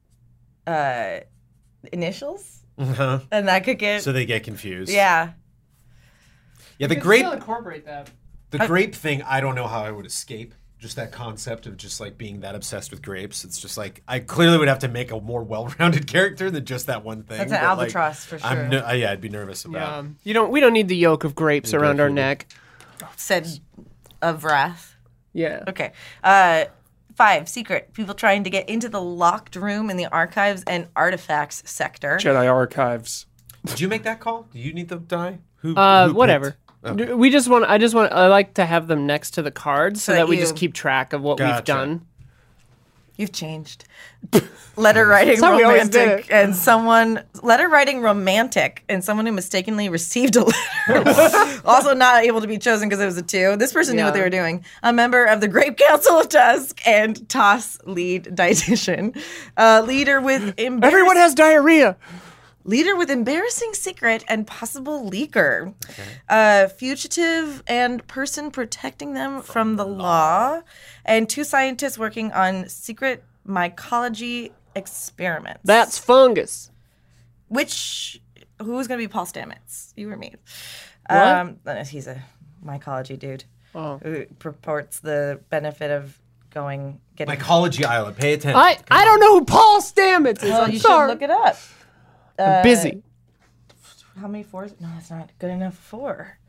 [SPEAKER 3] uh, initials,
[SPEAKER 2] Uh-huh.
[SPEAKER 3] and that could get
[SPEAKER 2] So they get confused.
[SPEAKER 3] yeah.
[SPEAKER 2] Yeah, the grape,
[SPEAKER 1] incorporate that.
[SPEAKER 2] the grape thing. I don't know how I would escape. Just that concept of just like being that obsessed with grapes. It's just like I clearly would have to make a more well-rounded character than just that one thing.
[SPEAKER 3] That's an
[SPEAKER 2] but, like,
[SPEAKER 3] albatross for sure.
[SPEAKER 2] I'm no, uh, yeah, I'd be nervous about.
[SPEAKER 1] Um, you don't. We don't need the yolk of grapes
[SPEAKER 2] Yeah,
[SPEAKER 1] around our
[SPEAKER 2] Huber.
[SPEAKER 1] neck.
[SPEAKER 3] Said of wrath.
[SPEAKER 1] Yeah.
[SPEAKER 3] Okay. Uh, five secret people trying to get into the locked room in the archives and artifacts sector.
[SPEAKER 4] Jedi Archives.
[SPEAKER 2] Did you make that call? Do you need the die? Who?
[SPEAKER 1] Uh,
[SPEAKER 2] who
[SPEAKER 1] whatever.
[SPEAKER 2] picked? Okay.
[SPEAKER 1] We just want. I just want. I like to have them next to the cards so,
[SPEAKER 3] So
[SPEAKER 1] that,
[SPEAKER 3] that
[SPEAKER 1] we
[SPEAKER 3] you-
[SPEAKER 1] just keep track of what we've
[SPEAKER 2] Gotcha.
[SPEAKER 1] done.
[SPEAKER 3] You've changed. Letter writing
[SPEAKER 1] That's how we always did
[SPEAKER 3] romantic
[SPEAKER 1] it.
[SPEAKER 3] and someone letter writing romantic and someone who mistakenly received a letter. Also not able to be chosen because it was a two. This person knew what they
[SPEAKER 1] Yeah.
[SPEAKER 3] were doing. A member of the Grape Council of Tusk and T O S lead dietitian. Uh, leader with embarrass-
[SPEAKER 1] Everyone has diarrhea.
[SPEAKER 3] leader with embarrassing secret and possible leaker. Uh, fugitive and person protecting them from, the law. And two scientists working on secret mycology experiments.
[SPEAKER 1] That's fungus.
[SPEAKER 3] Which, who's going to be Paul Stamets? You or me?
[SPEAKER 1] What?
[SPEAKER 3] Um, uh, he's a mycology dude
[SPEAKER 1] Oh.
[SPEAKER 3] who purports the benefit of going, getting...
[SPEAKER 2] Mycology Island. Pay attention.
[SPEAKER 1] I I don't know who Paul Stamets is.
[SPEAKER 3] Well,
[SPEAKER 1] I'm
[SPEAKER 3] you
[SPEAKER 1] sorry.
[SPEAKER 3] should look it up.
[SPEAKER 1] I'm busy.
[SPEAKER 3] How many fours? No, it's not good enough for four.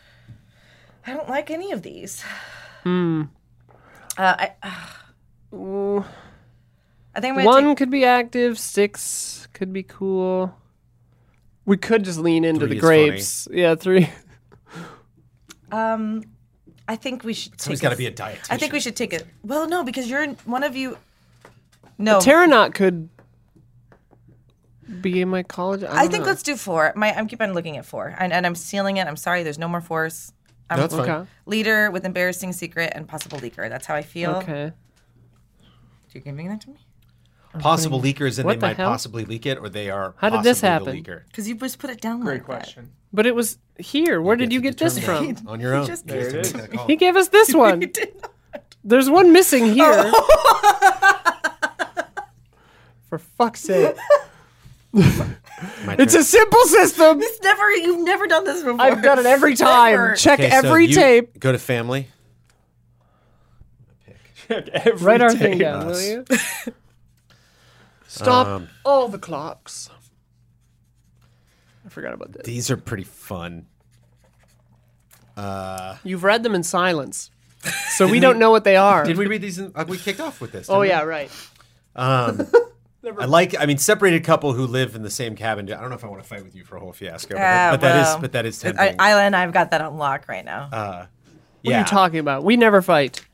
[SPEAKER 3] I don't like any of these. Hmm. Uh, I, uh,
[SPEAKER 1] Ooh.
[SPEAKER 3] I think I'm gonna
[SPEAKER 1] One
[SPEAKER 3] take,
[SPEAKER 1] could be active. Six could be cool. We could just lean into
[SPEAKER 2] Three
[SPEAKER 1] the
[SPEAKER 2] is
[SPEAKER 1] grapes. Yeah, three.
[SPEAKER 3] um, I think we should.
[SPEAKER 2] Somebody's
[SPEAKER 3] take
[SPEAKER 2] got to
[SPEAKER 3] a-
[SPEAKER 2] be a dietitian.
[SPEAKER 3] I think we should take it. Well, no, because you're in, one of you. No,
[SPEAKER 1] Terranaut could be in my college. I,
[SPEAKER 3] I
[SPEAKER 1] don't
[SPEAKER 3] think
[SPEAKER 1] know.
[SPEAKER 3] let's do four. My, I'm keep on looking at four, and, and I'm sealing it. I'm sorry, there's no more fours. I'm
[SPEAKER 2] No, that's fine.
[SPEAKER 1] Okay.
[SPEAKER 3] leader with embarrassing secret and possible leaker. That's how I feel.
[SPEAKER 1] Okay.
[SPEAKER 3] You're giving that to me
[SPEAKER 2] Possible leakers, and
[SPEAKER 1] What
[SPEAKER 2] they
[SPEAKER 1] the
[SPEAKER 2] might
[SPEAKER 1] hell?
[SPEAKER 2] possibly leak it, or they are.
[SPEAKER 1] How did this
[SPEAKER 2] possibly the
[SPEAKER 1] happen?
[SPEAKER 2] leaker.
[SPEAKER 3] because you just put it down
[SPEAKER 4] Great
[SPEAKER 3] like
[SPEAKER 4] question.
[SPEAKER 1] But it was here. Where did you
[SPEAKER 2] to
[SPEAKER 1] get this
[SPEAKER 2] determine
[SPEAKER 1] from?
[SPEAKER 2] On your own.
[SPEAKER 3] just
[SPEAKER 2] You have to
[SPEAKER 4] gave
[SPEAKER 2] make
[SPEAKER 4] it.
[SPEAKER 2] that call.
[SPEAKER 1] He gave us this one.
[SPEAKER 3] that. You did not.
[SPEAKER 1] There's one missing here. For fuck's sake.
[SPEAKER 2] My
[SPEAKER 1] It's
[SPEAKER 2] turn.
[SPEAKER 1] a simple system.
[SPEAKER 3] It's never. You've never done this before.
[SPEAKER 1] I've done it every time.
[SPEAKER 3] Never.
[SPEAKER 1] Check
[SPEAKER 2] Okay, so
[SPEAKER 1] every
[SPEAKER 2] you
[SPEAKER 1] tape.
[SPEAKER 2] Go to family.
[SPEAKER 4] Every
[SPEAKER 1] Write our
[SPEAKER 4] day.
[SPEAKER 1] thing down, will
[SPEAKER 2] Us.
[SPEAKER 1] you? Stop
[SPEAKER 2] Um,
[SPEAKER 1] all the clocks. I forgot about this.
[SPEAKER 2] These are pretty fun. Uh,
[SPEAKER 1] You've read them in silence, so we don't know what they are.
[SPEAKER 2] did we read these? In, uh, we kicked off with this.
[SPEAKER 1] Oh
[SPEAKER 2] didn't
[SPEAKER 1] yeah,
[SPEAKER 2] we?
[SPEAKER 1] right.
[SPEAKER 2] Um, I like. I mean, separated couple who live in the same cabin. I don't know if I want to fight with you for a whole fiasco, but, that,
[SPEAKER 3] Ah,
[SPEAKER 2] but that is.
[SPEAKER 3] well.
[SPEAKER 2] But that is
[SPEAKER 3] I,
[SPEAKER 2] tempting.
[SPEAKER 3] Isla and I've got that on lock right now.
[SPEAKER 2] uh,
[SPEAKER 1] What
[SPEAKER 2] yeah,
[SPEAKER 1] are you talking about? We never fight.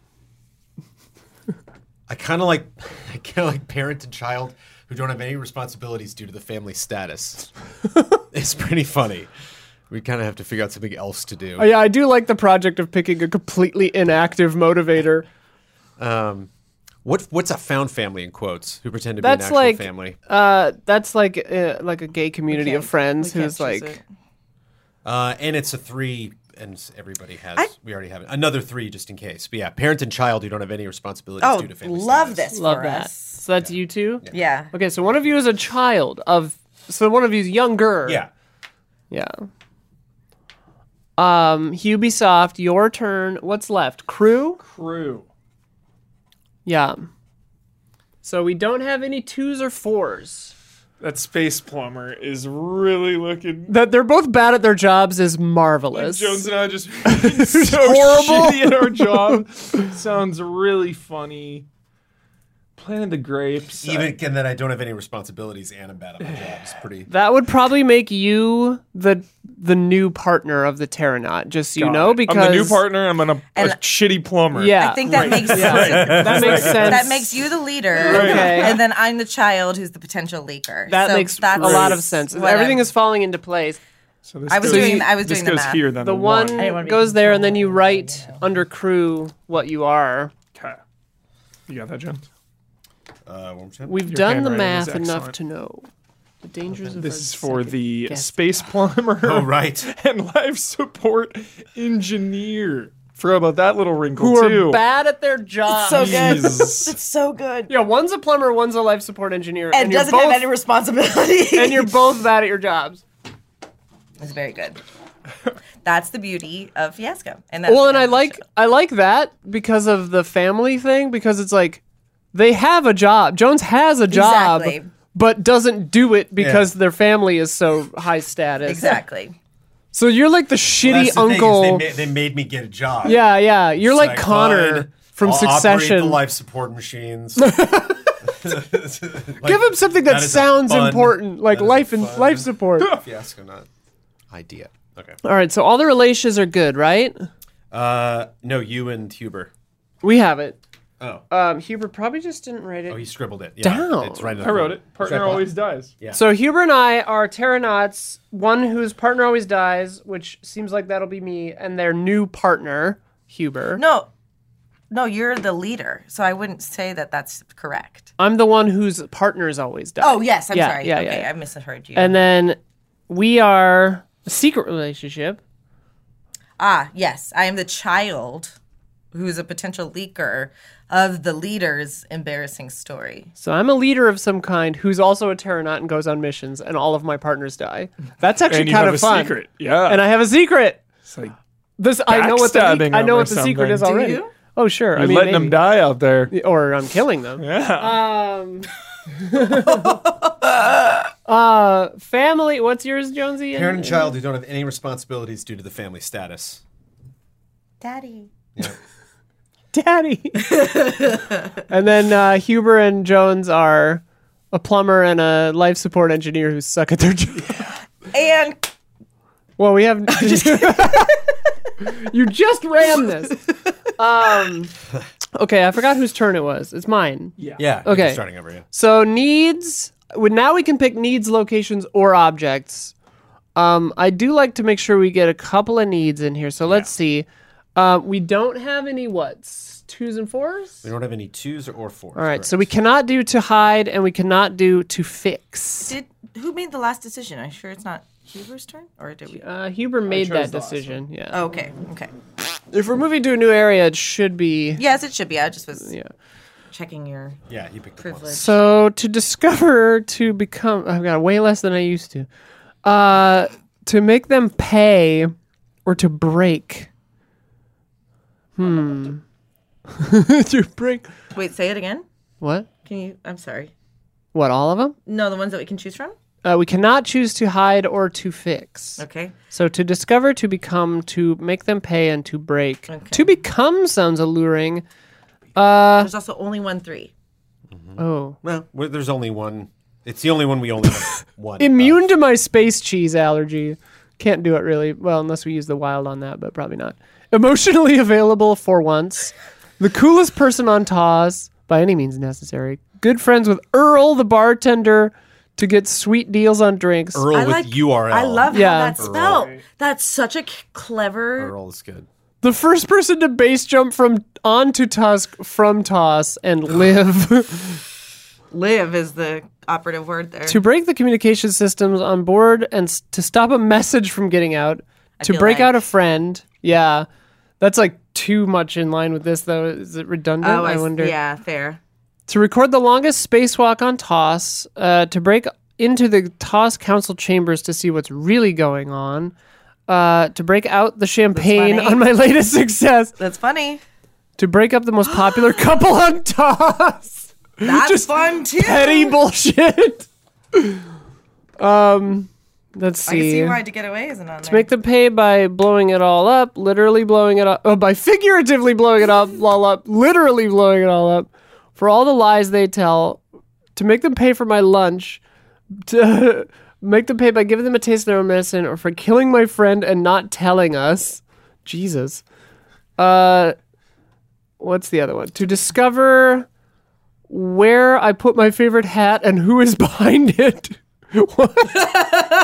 [SPEAKER 2] I kind of like. I kind of like parent and child who don't have any responsibilities due to the family status. It's pretty funny. We kind of have to figure out something else to do.
[SPEAKER 1] Oh, yeah, I do like the project of picking a completely inactive motivator.
[SPEAKER 2] Um, what what's a found family in quotes? Who pretend to
[SPEAKER 1] That's
[SPEAKER 2] be an actual
[SPEAKER 1] like-
[SPEAKER 2] family?
[SPEAKER 1] Uh, that's like uh, like a gay community
[SPEAKER 3] can't-
[SPEAKER 1] of friends
[SPEAKER 3] we can't
[SPEAKER 1] who's
[SPEAKER 3] choose
[SPEAKER 1] like,
[SPEAKER 3] it.
[SPEAKER 2] Uh, and it's a three, and s- everybody has.
[SPEAKER 3] I-
[SPEAKER 2] we already have it. Another three just in case. But yeah, parent and child who don't have any responsibilities
[SPEAKER 3] Oh,
[SPEAKER 2] due to family
[SPEAKER 3] love
[SPEAKER 2] status.
[SPEAKER 3] this
[SPEAKER 1] love
[SPEAKER 3] for
[SPEAKER 1] that.
[SPEAKER 3] us.
[SPEAKER 1] So that's you too.
[SPEAKER 3] Yeah.
[SPEAKER 1] Okay, so one of you is a child of. So one of you is younger.
[SPEAKER 2] Yeah.
[SPEAKER 1] Yeah. Um, Ubisoft, your turn. What's left? Crew?
[SPEAKER 4] Crew.
[SPEAKER 1] Yeah. So we don't have any twos or fours.
[SPEAKER 4] That space plumber is really looking.
[SPEAKER 1] That they're both bad at their jobs is
[SPEAKER 4] Like
[SPEAKER 1] marvelous.
[SPEAKER 4] Jones and I just so
[SPEAKER 1] horrible.
[SPEAKER 4] shitty at our job. Sounds really funny. Planted the grapes.
[SPEAKER 2] Even and that I don't have any responsibilities and I'm bad at my job is pretty.
[SPEAKER 1] That would probably make you the the new partner of the Terranaut, just so you
[SPEAKER 4] Got
[SPEAKER 1] know,
[SPEAKER 4] it.
[SPEAKER 1] because
[SPEAKER 4] I'm the new partner. I'm gonna
[SPEAKER 3] And-
[SPEAKER 4] a shitty plumber.
[SPEAKER 1] Yeah,
[SPEAKER 3] I think that makes
[SPEAKER 1] that makes sense.
[SPEAKER 3] that makes you the leader,
[SPEAKER 1] Okay.
[SPEAKER 3] and then I'm the child who's the potential leaker.
[SPEAKER 1] That
[SPEAKER 3] So
[SPEAKER 1] makes a
[SPEAKER 3] that's
[SPEAKER 1] lot of sense.
[SPEAKER 3] what
[SPEAKER 1] Everything
[SPEAKER 3] I'm-
[SPEAKER 1] is falling into place.
[SPEAKER 4] So this
[SPEAKER 3] I was
[SPEAKER 4] goes,
[SPEAKER 3] doing- I was
[SPEAKER 4] this
[SPEAKER 3] doing the
[SPEAKER 4] goes
[SPEAKER 3] math.
[SPEAKER 4] here then.
[SPEAKER 1] The
[SPEAKER 4] The,
[SPEAKER 1] one
[SPEAKER 3] didn't wanna be
[SPEAKER 1] goes there, and then you write under crew what you are.
[SPEAKER 4] Okay. You got that, Jones?
[SPEAKER 2] Uh, one more time.
[SPEAKER 1] We've
[SPEAKER 4] Your
[SPEAKER 1] done the
[SPEAKER 4] handwriting is
[SPEAKER 1] math enough
[SPEAKER 4] excellent.
[SPEAKER 1] to know the dangers of.
[SPEAKER 4] This
[SPEAKER 1] our
[SPEAKER 4] is for
[SPEAKER 1] second
[SPEAKER 4] the
[SPEAKER 1] guest.
[SPEAKER 4] space plumber
[SPEAKER 2] Oh right.
[SPEAKER 4] and life support engineer. Forgot about that little wrinkle
[SPEAKER 1] who are
[SPEAKER 4] too.
[SPEAKER 1] bad at their job.
[SPEAKER 3] so good.
[SPEAKER 4] Jesus.
[SPEAKER 3] It's so good,
[SPEAKER 1] Yeah, one's a plumber, one's a life support engineer,
[SPEAKER 3] and
[SPEAKER 1] you're
[SPEAKER 3] doesn't
[SPEAKER 1] both,
[SPEAKER 3] have any responsibility.
[SPEAKER 1] and you're both bad at your jobs.
[SPEAKER 3] It's very good. That's the beauty of Fiasco. And that's
[SPEAKER 1] Well, and
[SPEAKER 3] the
[SPEAKER 1] I
[SPEAKER 3] end of the
[SPEAKER 1] like
[SPEAKER 3] show.
[SPEAKER 1] I like that because of the family thing, because it's like they have a job. Jones has a job,
[SPEAKER 3] Exactly.
[SPEAKER 1] but doesn't do it because their family is so high status.
[SPEAKER 3] Exactly.
[SPEAKER 1] So you're like the shitty
[SPEAKER 2] That's the thing, is
[SPEAKER 1] uncle.
[SPEAKER 2] They, ma- they made me get a job.
[SPEAKER 1] yeah, yeah. You're
[SPEAKER 2] It's
[SPEAKER 1] like Connor
[SPEAKER 2] fine,
[SPEAKER 1] from
[SPEAKER 2] I'll Operate
[SPEAKER 1] Succession.
[SPEAKER 2] the life support machines.
[SPEAKER 1] Give him something that,
[SPEAKER 2] That is a
[SPEAKER 1] sounds
[SPEAKER 2] fun-
[SPEAKER 1] important, like
[SPEAKER 2] that is a
[SPEAKER 1] life and
[SPEAKER 2] fun-
[SPEAKER 1] life support.
[SPEAKER 2] Fiasco, not idea. Okay.
[SPEAKER 1] All right, so all the relations are good, right?
[SPEAKER 2] Uh, no, you and Huber.
[SPEAKER 1] We have it.
[SPEAKER 2] Oh.
[SPEAKER 1] Um, Huber probably just didn't write it.
[SPEAKER 2] Oh, he scribbled it. Yeah,
[SPEAKER 1] Down.
[SPEAKER 2] It's right. in the
[SPEAKER 4] I wrote
[SPEAKER 2] front.
[SPEAKER 4] it. Partner
[SPEAKER 2] Right,
[SPEAKER 4] always dies.
[SPEAKER 2] Yeah.
[SPEAKER 1] So Huber and I are Terranauts, one whose partner always dies, which seems like that'll be me, and their new partner, Huber.
[SPEAKER 3] No, no, you're the leader, so I wouldn't say that that's correct.
[SPEAKER 1] I'm the one whose partners always die.
[SPEAKER 3] Oh yes, I'm
[SPEAKER 1] Yeah,
[SPEAKER 3] sorry.
[SPEAKER 1] yeah,
[SPEAKER 3] okay,
[SPEAKER 1] yeah, yeah.
[SPEAKER 3] I misheard you.
[SPEAKER 1] And then we are a secret relationship.
[SPEAKER 3] ah, yes, I am the child who's a potential leaker of the leader's embarrassing story.
[SPEAKER 1] So I'm a leader of some kind who's also a Terranaut and goes on missions, and all of my partners die. That's actually
[SPEAKER 4] And you
[SPEAKER 1] kind
[SPEAKER 4] have
[SPEAKER 1] of
[SPEAKER 4] a
[SPEAKER 1] fun.
[SPEAKER 4] secret. Yeah.
[SPEAKER 1] And I have a secret.
[SPEAKER 4] It's like
[SPEAKER 1] This I know what the
[SPEAKER 4] Backstabbing
[SPEAKER 1] I know
[SPEAKER 4] them
[SPEAKER 1] what
[SPEAKER 4] or
[SPEAKER 1] the secret is
[SPEAKER 4] something.
[SPEAKER 1] already.
[SPEAKER 3] you?
[SPEAKER 1] Oh sure,
[SPEAKER 4] you're
[SPEAKER 1] I mean
[SPEAKER 4] letting
[SPEAKER 1] maybe.
[SPEAKER 4] them die out there.
[SPEAKER 1] or I'm killing them.
[SPEAKER 4] Yeah.
[SPEAKER 1] Um. uh, family. What's yours, Jonesy?
[SPEAKER 2] Parent and child who don't have any responsibilities due to the family status.
[SPEAKER 3] Daddy.
[SPEAKER 2] Yeah.
[SPEAKER 1] Daddy. And then uh, Huber and Jones are a plumber and a life support engineer who suck at their job.
[SPEAKER 3] And
[SPEAKER 1] Well, we have. You just ran this. Um, okay, I forgot whose turn it was. It's mine.
[SPEAKER 2] Yeah. you're
[SPEAKER 1] Okay.
[SPEAKER 2] Starting over, yeah.
[SPEAKER 1] So needs. well, Now we can pick needs, locations, or objects. Um, I do like to make sure we get a couple of needs in here. So let's see. Uh, we don't have any what's twos and fours.
[SPEAKER 2] We don't have any twos or fours.
[SPEAKER 1] All right, so we cannot do to hide, and we cannot do to fix.
[SPEAKER 3] did who made the last decision? I'm sure it's not Huber's turn, or did we?
[SPEAKER 1] Uh, Huber made
[SPEAKER 4] chose
[SPEAKER 1] that
[SPEAKER 4] the last
[SPEAKER 1] decision. Yeah.
[SPEAKER 3] Oh, okay, okay.
[SPEAKER 1] If we're moving to a new area, it should be.
[SPEAKER 3] Yes, it should be. I just was
[SPEAKER 1] Yeah.
[SPEAKER 3] checking your
[SPEAKER 2] Yeah, he picked the
[SPEAKER 3] privilege.
[SPEAKER 2] plus.
[SPEAKER 1] So to discover, to become, I've got way less than I used to. Uh, to make them pay, or to break. Hmm. To break.
[SPEAKER 3] Wait, say it again.
[SPEAKER 1] What?
[SPEAKER 3] Can you? I'm sorry.
[SPEAKER 1] What? All of them?
[SPEAKER 3] No, the ones that we can choose from.
[SPEAKER 1] Uh, we cannot choose to hide or to fix.
[SPEAKER 3] Okay.
[SPEAKER 1] So to discover, to become, to make them pay, and to break.
[SPEAKER 3] Okay.
[SPEAKER 1] To become sounds alluring. Uh
[SPEAKER 3] There's also only one three.
[SPEAKER 1] oh.
[SPEAKER 2] Well, we're- there's only one. It's the only one we only have one.
[SPEAKER 1] Immune
[SPEAKER 2] of.
[SPEAKER 1] to my space cheese allergy. Can't do it really. Well, unless we use the wild on that, but probably not. Emotionally available for once. The coolest person on T O S, by any means necessary. Good friends with Earl, the bartender, to get sweet deals on drinks.
[SPEAKER 2] Earl
[SPEAKER 3] I
[SPEAKER 2] with
[SPEAKER 3] like-
[SPEAKER 2] U R L.
[SPEAKER 3] I love
[SPEAKER 1] Yeah.
[SPEAKER 3] how that's spelled. That's such a c- clever.
[SPEAKER 2] Earl is good.
[SPEAKER 1] The first person to base jump from onto Tusk from T O S and live.
[SPEAKER 3] Live is the operative word there.
[SPEAKER 1] To break the communication systems on board and s- to stop a message from getting out. To
[SPEAKER 3] feel
[SPEAKER 1] break
[SPEAKER 3] like-
[SPEAKER 1] out a friend. Yeah. That's like too much in line with this, though. Is it redundant?
[SPEAKER 3] oh,
[SPEAKER 1] I
[SPEAKER 3] I s-
[SPEAKER 1] wonder.
[SPEAKER 3] Yeah, fair.
[SPEAKER 1] To record the longest spacewalk on T O S. Uh, to break into the T O S council chambers to see what's really going on. Uh, to break out the champagne
[SPEAKER 3] funny.
[SPEAKER 1] on my latest success.
[SPEAKER 3] That's funny.
[SPEAKER 1] To break up the most popular couple on T O S.
[SPEAKER 3] That's
[SPEAKER 1] Just
[SPEAKER 3] fun too.
[SPEAKER 1] Petty bullshit. um, let's
[SPEAKER 3] I can
[SPEAKER 1] see.
[SPEAKER 3] see why to get away isn't on
[SPEAKER 1] To
[SPEAKER 3] there.
[SPEAKER 1] make them pay by blowing it all up, literally blowing it up, oh, by figuratively blowing it up, all up, literally blowing it all up, for all the lies they tell. To make them pay for my lunch. To make them pay by giving them a taste of their own medicine, or for killing my friend and not telling us. Jesus. Uh, what's the other one? To discover where I put my favorite hat and who is behind it. What?